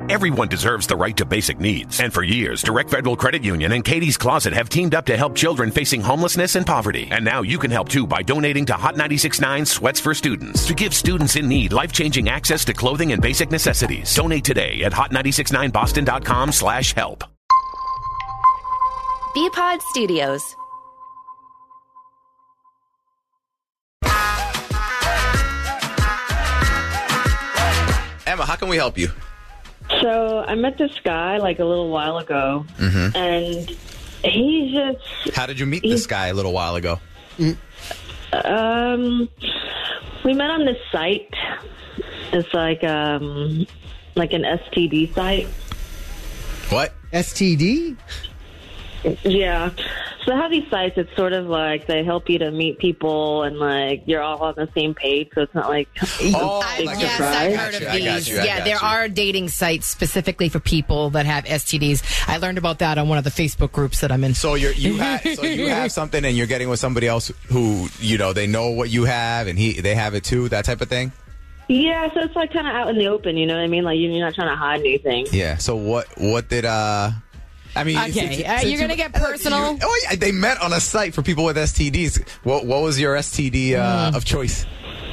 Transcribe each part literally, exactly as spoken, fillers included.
Everyone deserves the right to basic needs. And for years, Direct Federal Credit Union and Katie's Closet have teamed up to help children facing homelessness and poverty. And now you can help too by donating to Hot ninety-six point nine Sweats for Students to give students in need life-changing access to clothing and basic necessities. Donate today at hot nine six nine boston dot com slash help. B-Pod Studios. Emma, how can we help you? So I met this guy like a little while ago, mm-hmm. and he just... How did you meet this guy a little while ago? Um, we met on this site. It's like um, like an S T D site. What? S T D? Yeah. So they have these sites. It's sort of like they help you to meet people and like you're all on the same page. So it's not like oh, a big like Yes, surprise. I've heard of I got these. you, I yeah, got there you. are dating sites specifically for people that have S T Ds. I learned about that on one of the Facebook groups that I'm in. So you're you have so you have something and you're getting with somebody else who you know they know what you have and he they have it too, that type of thing. Yeah, so it's like kind of out in the open. You know what I mean? Like you're not trying to hide anything. Yeah. So what what did uh? I mean, Okay, since- uh, since you're gonna you- get personal? you- oh yeah, they met on a site for people with S T Ds. What what was your S T D uh, Mm. of choice?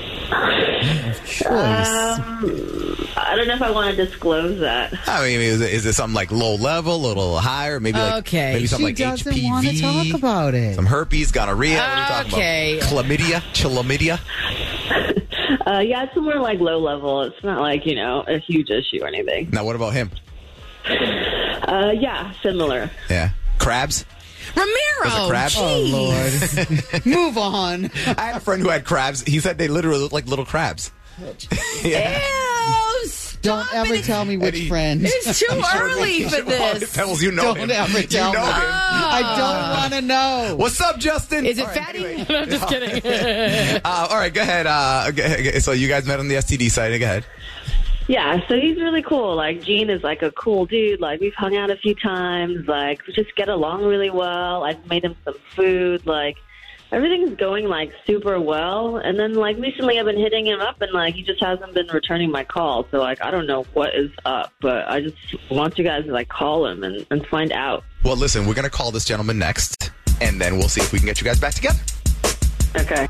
Um, I don't know if I want to disclose that. I mean, is it, is it something like low level, a little higher, maybe like Okay. maybe something She like doesn't H P want to V, talk about it. some herpes, gonorrhea. What are you talking Okay. about? Chlamydia, chlamydia. Uh, yeah, it's more like low level. It's not like, you know, a huge issue or anything. Now, what about him? Uh, yeah, similar. Yeah, crabs. Ramiro! Was it crabs? Oh, jeez. Lord. Move on. I had a friend who had crabs. He said they literally look like little crabs. yeah. Ew, stop Don't ever it. tell me which Eddie. friend. It's too early for this. Pebbles, you know Don't him. ever tell you know me. him. I don't want to know. What's up, Justin? Is it All right, fatty? anyway. I'm just kidding. Uh, all right, go ahead. Uh, go ahead. So you guys met on the S T D site. Go ahead. Yeah, so he's really cool. Like, Gene is like a cool dude. Like, we've hung out a few times. Like, we just get along really well. I've made him some food. Like, everything's going, like, super well. And then, like, recently I've been hitting him up, and, like, he just hasn't been returning my calls. So, like, I don't know what is up, but I just want you guys to, like, call him and, and find out. Well, listen, we're going to call this gentleman next, and then we'll see if we can get you guys back together. Okay.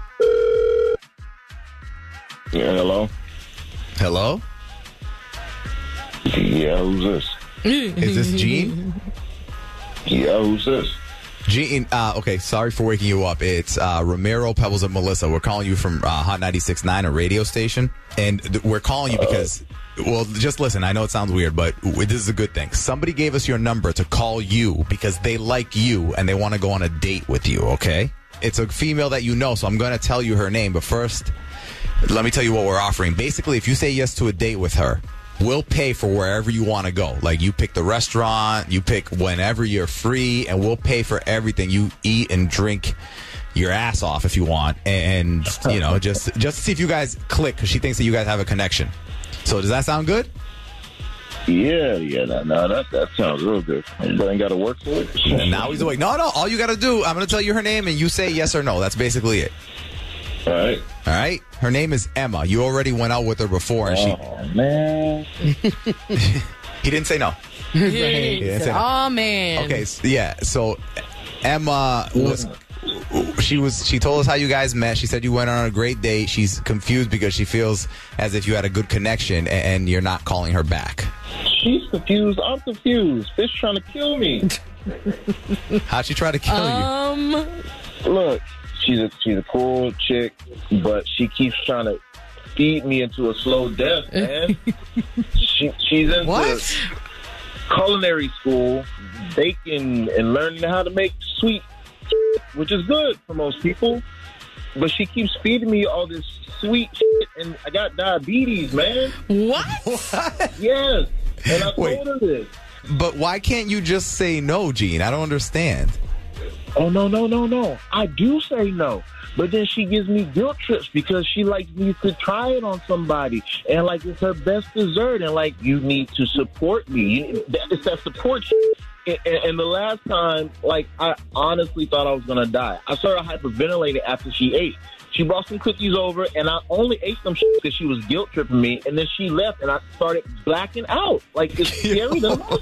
Yeah, hello? Hello? Yeah, who's this? Is this Gene? Yeah, who's this? Gene, uh, okay, sorry for waking you up. It's uh, Ramiro, Pebbles, and Melissa. We're calling you from uh, Hot ninety-six point nine, a radio station. And th- we're calling you because, well, just listen. I know it sounds weird, but w- this is a good thing. Somebody gave us your number to call you because they like you and they want to go on a date with you, okay? It's a female that you know, so I'm going to tell you her name. But first, let me tell you what we're offering. Basically, if you say yes to a date with her, we'll pay for wherever you want to go. Like, you pick the restaurant, you pick whenever you're free, and we'll pay for everything. You eat and drink your ass off if you want. And, you know, just just to see if you guys click, because she thinks that you guys have a connection. So does that sound good? Yeah, yeah, no, no, that, that sounds real good. But I ain't got to work for it. And now he's awake. No, no, all you got to do, I'm going to tell you her name, and you say yes or no. That's basically it. All right. All right? Her name is Emma. You already went out with her before, and she... Oh, man. He didn't say no. He didn't said, say no. oh, man. Okay, so, yeah. So Emma was she was she told us how you guys met. She said you went on a great date. She's confused because she feels as if you had a good connection and, and you're not calling her back. She's confused. I'm confused. Fish trying to kill me. How'd she try to kill Um, Look, she's a, she's a cool chick, but she keeps trying to feed me into a slow death, man. she, she's into What? culinary school, baking, and learning how to make sweet, which is good for most people. But she keeps feeding me all this sweet shit, and I got diabetes, man. what? What? Yes. And I Wait. told her this. But why can't you just say no, Gene? I don't understand. Oh, no, no, no, no. I do say no. But then she gives me guilt trips because she likes me to try it on somebody. And, like, it's her best dessert. And, like, you need to support me. You, that, it's that support shit. And, and, and the last time, like, I honestly thought I was going to die. I started hyperventilating after she ate. She brought some cookies over, and I only ate them because she was guilt tripping me. And then she left, and I started blacking out. Like, it's scary.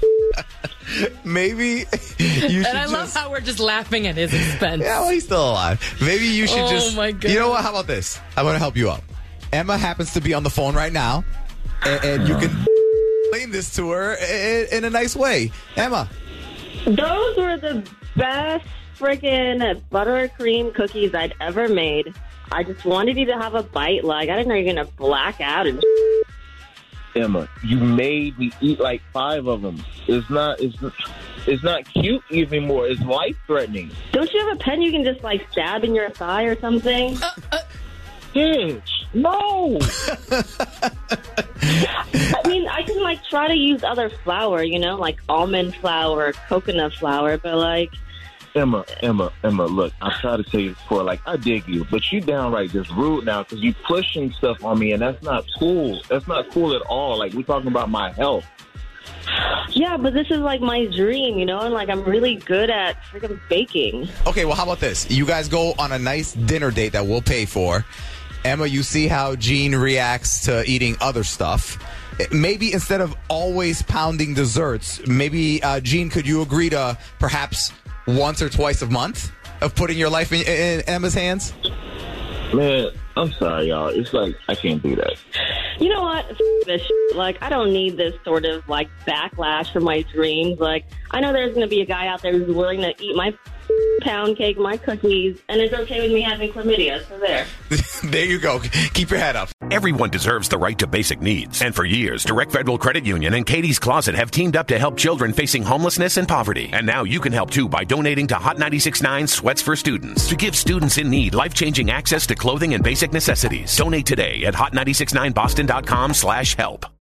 Maybe you should And I just, love how we're just laughing at his expense. Yeah, well, he's still alive. Maybe you should Oh, just. my God. You know what? How about this? I'm going to help you out. Emma happens to be on the phone right now, and, and you can explain this to her in, in a nice way. Emma. Those were the best freaking buttercream cookies I'd ever made. I just wanted you to have a bite. Like, I didn't know you were going to black out and Emma, you made me eat like five of them. It's not, it's, it's not cute anymore. It's life-threatening. Don't you have a pen you can just, like, stab in your thigh or something? Uh, uh, Bitch, no. I mean, I can, like, try to use other flour, you know, like almond flour or coconut flour, but, like... Emma, Emma, Emma, look, I try to tell you before, like, I dig you, but you downright just rude now because you pushing stuff on me, and that's not cool. That's not cool at all. Like, we're talking about my health. Yeah, but this is, like, my dream, you know, and, like, I'm really good at freaking baking. Okay, well, how about this? You guys go on a nice dinner date that we'll pay for. Emma, you see how Gene reacts to eating other stuff. Maybe instead of always pounding desserts, maybe, uh, Gene, could you agree to perhaps once or twice a month of putting your life in, in Emma's hands? Man, I'm sorry, y'all. It's like, I can't do that. You know what? F- this shit. Like, I don't need this sort of, like, backlash from my dreams. Like, I know there's going to be a guy out there who's willing to eat my pound cake, my cookies, and it's okay with me having chlamydia, so there. There you go. Keep your head up. Everyone deserves the right to basic needs. And for years, Direct Federal Credit Union and Katie's Closet have teamed up to help children facing homelessness and poverty. And now you can help too by donating to Hot ninety-six point nine Sweats for Students to give students in need life-changing access to clothing and basic necessities. Donate today at hot nine six nine boston dot com slash help.